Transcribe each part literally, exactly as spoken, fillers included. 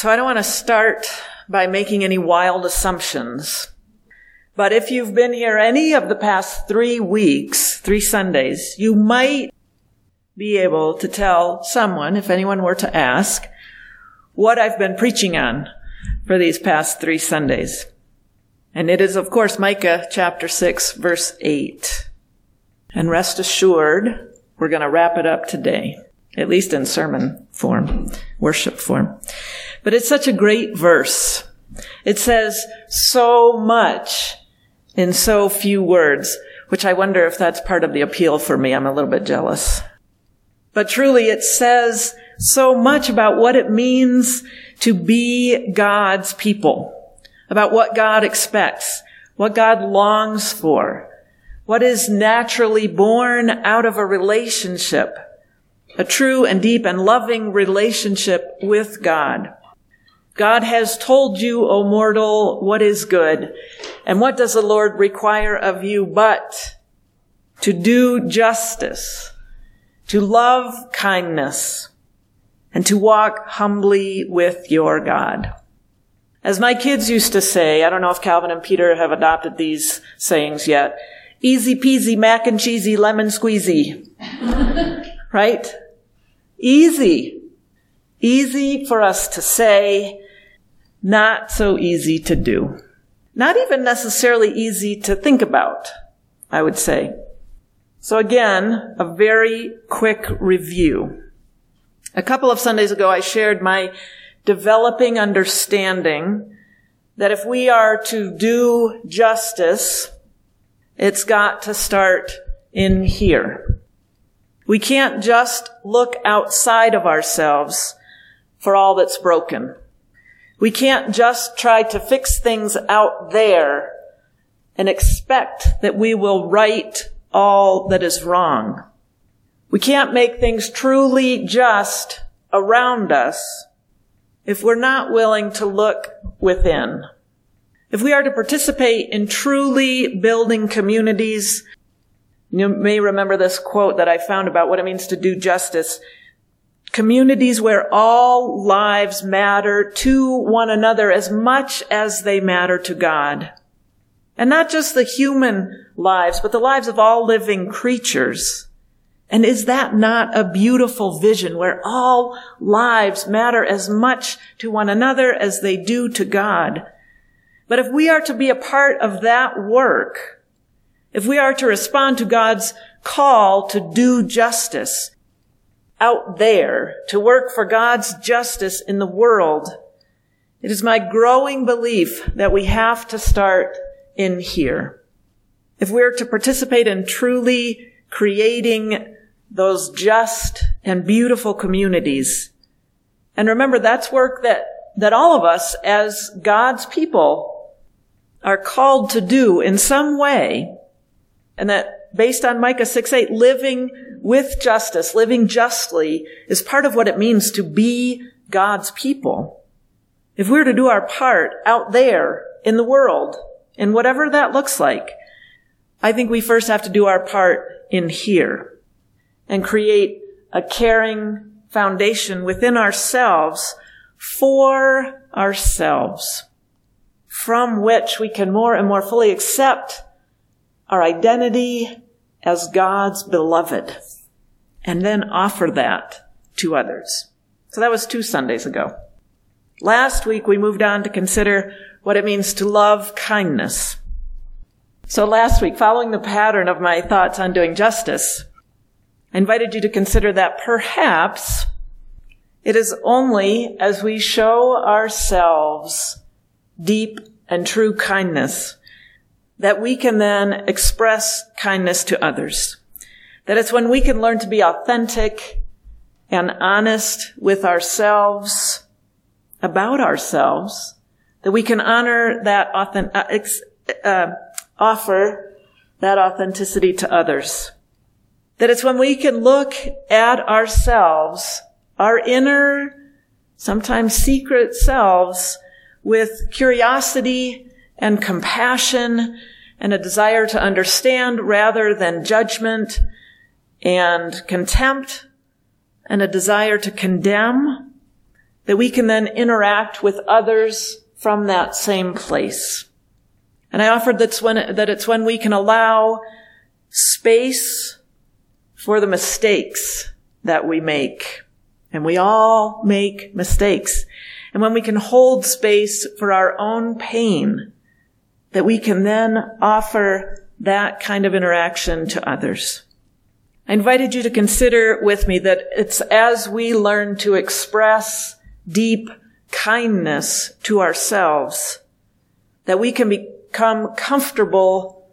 So I don't want to start by making any wild assumptions. But if you've been here any of the past three weeks, three Sundays, you might be able to tell someone, if anyone were to ask, what I've been preaching on for these past three Sundays. And it is, of course, Micah chapter six, verse eight. And rest assured, we're going to wrap it up today, at least in sermon form, worship form. But it's such a great verse. It says so much in so few words, which I wonder if that's part of the appeal for me. I'm a little bit jealous. But truly, it says so much about what it means to be God's people, about what God expects, what God longs for, what is naturally born out of a relationship, a true and deep and loving relationship with God. God has told you, O mortal, what is good. And what does the Lord require of you but to do justice, to love kindness, and to walk humbly with your God. As my kids used to say, I don't know if Calvin and Peter have adopted these sayings yet, easy peasy, mac and cheesy, lemon squeezy. Right? Easy. Easy for us to say, not so easy to do. Not even necessarily easy to think about, I would say. So again, a very quick review. A couple of Sundays ago, I shared my developing understanding that if we are to do justice, it's got to start in here. We can't just look outside of ourselves for all that's broken. We can't just try to fix things out there and expect that we will right all that is wrong. We can't make things truly just around us if we're not willing to look within. If we are to participate in truly building communities, you may remember this quote that I found about what it means to do justice. Communities where all lives matter to one another as much as they matter to God. And not just the human lives, but the lives of all living creatures. And is that not a beautiful vision where all lives matter as much to one another as they do to God? But if we are to be a part of that work, if we are to respond to God's call to do justice out there, to work for God's justice in the world, it is my growing belief that we have to start in here. If we're to participate in truly creating those just and beautiful communities, and remember, that's work that, that all of us as God's people are called to do in some way, and that based on Micah six eight, living with justice, living justly, is part of what it means to be God's people. If we're to do our part out there in the world, in whatever that looks like, I think we first have to do our part in here and create a caring foundation within ourselves for ourselves, from which we can more and more fully accept our identity as God's beloved, and then offer that to others. So that was two Sundays ago. Last week, we moved on to consider what it means to love kindness. So last week, following the pattern of my thoughts on doing justice, I invited you to consider that perhaps it is only as we show ourselves deep and true kindness that we can then express kindness to others. That it's when we can learn to be authentic and honest with ourselves, about ourselves, that we can honor that authentic, uh, uh, offer that authenticity to others. That it's when we can look at ourselves, our inner, sometimes secret selves, with curiosity and compassion and a desire to understand rather than judgment and contempt and a desire to condemn, that we can then interact with others from that same place. And I offered that's when, that it's when we can allow space for the mistakes that we make. And we all make mistakes. And when we can hold space for our own pain, that we can then offer that kind of interaction to others. I invited you to consider with me that it's as we learn to express deep kindness to ourselves that we can become comfortable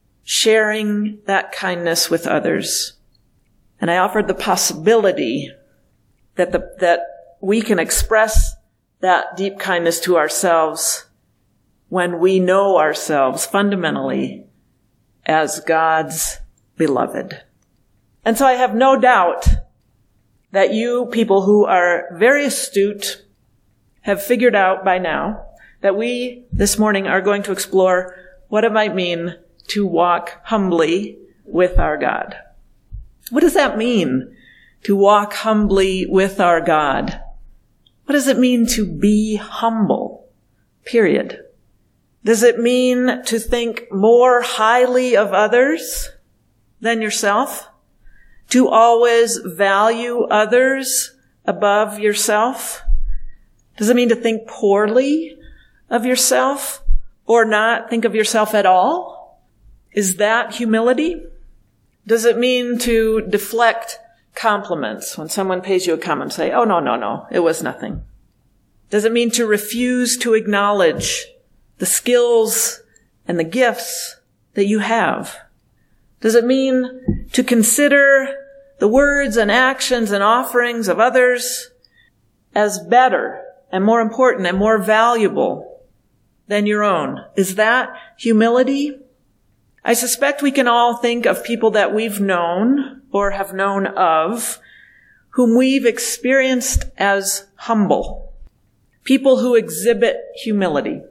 sharing that kindness with others. And I offered the possibility that the, that we can express that deep kindness to ourselves when we know ourselves fundamentally as God's beloved. And so I have no doubt that you people who are very astute have figured out by now that we this morning are going to explore what it might mean to walk humbly with our God. What does that mean, to walk humbly with our God? What does it mean to be humble? Period. Does it mean to think more highly of others than yourself? To always value others above yourself? Does it mean to think poorly of yourself or not think of yourself at all? Is that humility? Does it mean to deflect compliments when someone pays you a compliment? Say, oh, no, no, no, it was nothing. Does it mean to refuse to acknowledge the skills and the gifts that you have? Does it mean to consider the words and actions and offerings of others as better and more important and more valuable than your own? Is that humility? I suspect we can all think of people that we've known or have known of whom we've experienced as humble, people who exhibit humility.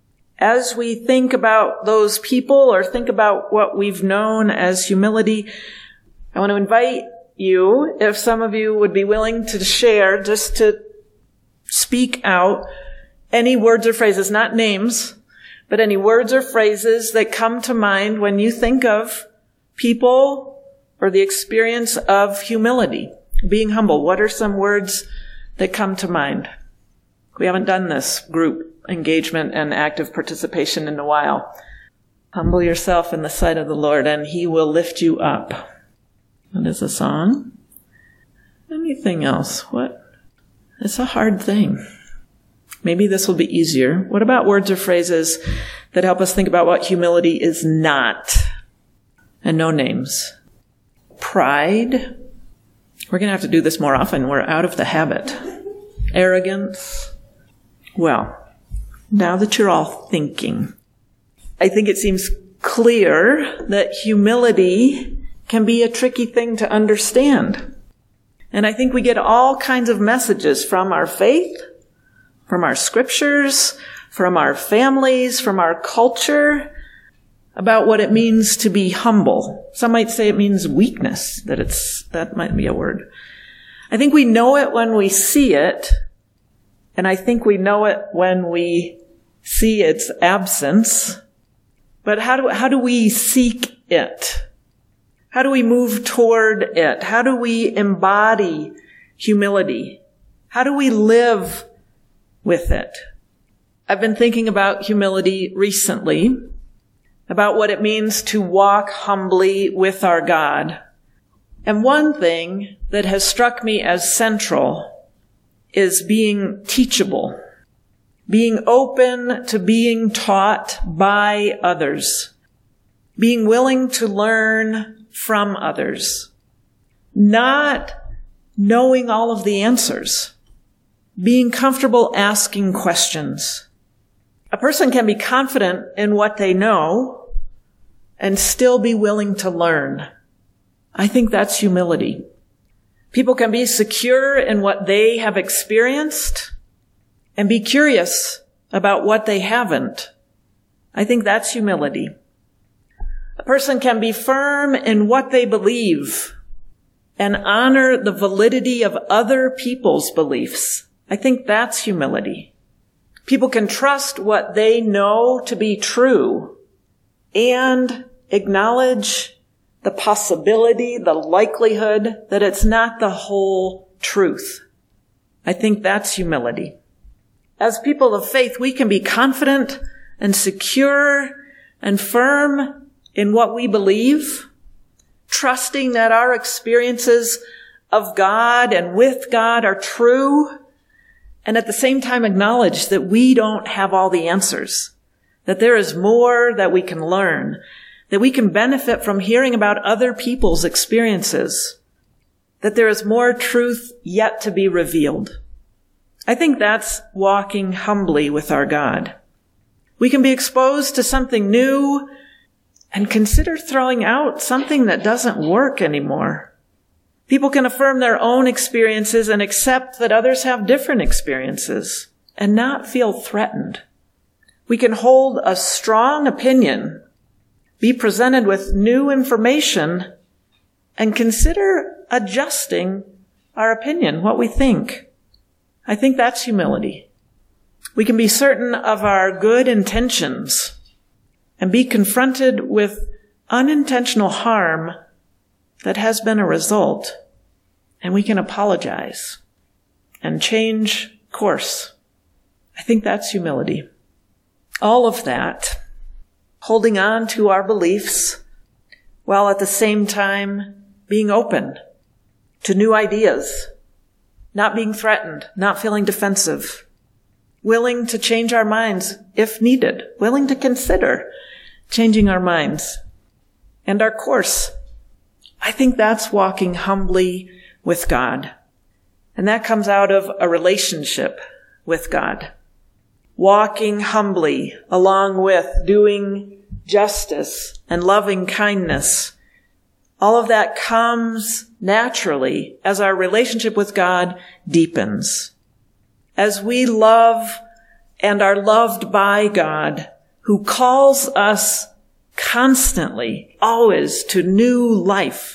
As we think about those people or think about what we've known as humility, I want to invite you, if some of you would be willing to share, just to speak out any words or phrases, not names, but any words or phrases that come to mind when you think of people or the experience of humility, being humble. What are some words that come to mind? We haven't done this group engagement and active participation in a while. Humble yourself in the sight of the Lord, and He will lift you up. That is a song. Anything else? What? It's a hard thing. Maybe this will be easier. What about words or phrases that help us think about what humility is not? And no names. Pride. We're going to have to do this more often. We're out of the habit. Arrogance. Well, now that you're all thinking, I think it seems clear that humility can be a tricky thing to understand. And I think we get all kinds of messages from our faith, from our scriptures, from our families, from our culture, about what it means to be humble. Some might say it means weakness, that it's, that might be a word. I think we know it when we see it, and I think we know it when we see its absence. But how do, how do we seek it? How do we move toward it? How do we embody humility? How do we live with it? I've been thinking about humility recently, about what it means to walk humbly with our God. And one thing that has struck me as central is being teachable, being open to being taught by others, being willing to learn from others, not knowing all of the answers, being comfortable asking questions. A person can be confident in what they know and still be willing to learn. I think that's humility. People can be secure in what they have experienced and be curious about what they haven't. I think that's humility. A person can be firm in what they believe and honor the validity of other people's beliefs I think that's humility. People can trust what they know to be true and acknowledge the possibility, the likelihood that it's not the whole truth. I think that's humility. As people of faith, we can be confident and secure and firm in what we believe, trusting that our experiences of God and with God are true, and at the same time acknowledge that we don't have all the answers, that there is more that we can learn, that we can benefit from hearing about other people's experiences, that there is more truth yet to be revealed. I think that's walking humbly with our God. We can be exposed to something new and consider throwing out something that doesn't work anymore. People can affirm their own experiences and accept that others have different experiences and not feel threatened. We can hold a strong opinion, be presented with new information, and consider adjusting our opinion, what we think. I think that's humility. We can be certain of our good intentions and be confronted with unintentional harm that has been a result, and we can apologize and change course. I think that's humility. All of that, holding on to our beliefs while at the same time being open to new ideas, not being threatened, not feeling defensive, willing to change our minds if needed, willing to consider changing our minds and our course. I think that's walking humbly with God. And that comes out of a relationship with God. Walking humbly along with doing justice and loving kindness. All of that comes naturally as our relationship with God deepens. As we love and are loved by God, who calls us constantly, always, to new life.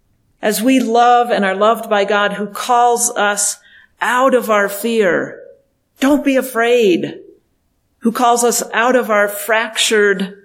As we love and are loved by God, who calls us out of our fear. Don't be afraid. Who calls us out of our fractured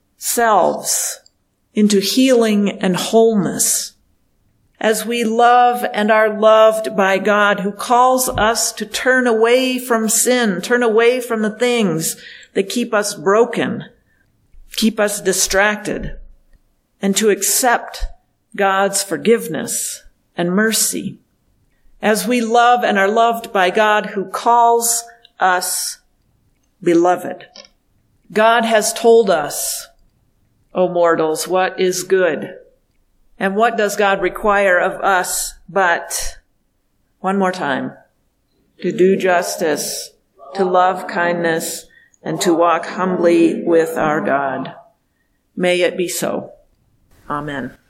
selves into healing and wholeness. As we love and are loved by God, who calls us to turn away from sin, turn away from the things that keep us broken, keep us distracted, and to accept God's forgiveness and mercy. As we love and are loved by God, who calls us beloved. God has told us, O mortals, what is good. And what does God require of us but, one more time, to do justice, to love kindness, and to walk humbly with our God. May it be so. Amen.